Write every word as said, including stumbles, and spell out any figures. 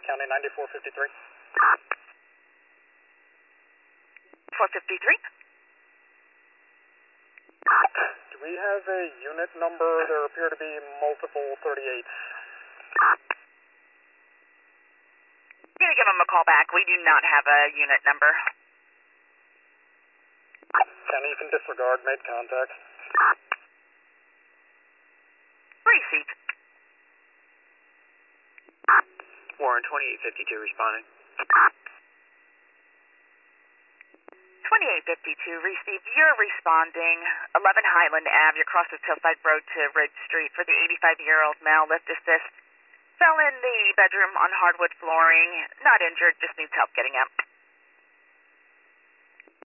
County ninety-four fifty-three. four fifty-three. Do we have a unit number? There appear to be multiple thirty-eights. I'm going to give them a call back. We do not have a unit number. County, you can disregard. Made contact. Received. Warren twenty-eight fifty-two responding. twenty-eight fifty-two received. You're responding. eleven Highland Avenue. You cross the Hillside Road to Ridge Street for the eighty-five-year-old male. Lift assist. Fell in the bedroom on hardwood flooring. Not injured. Just needs help getting out.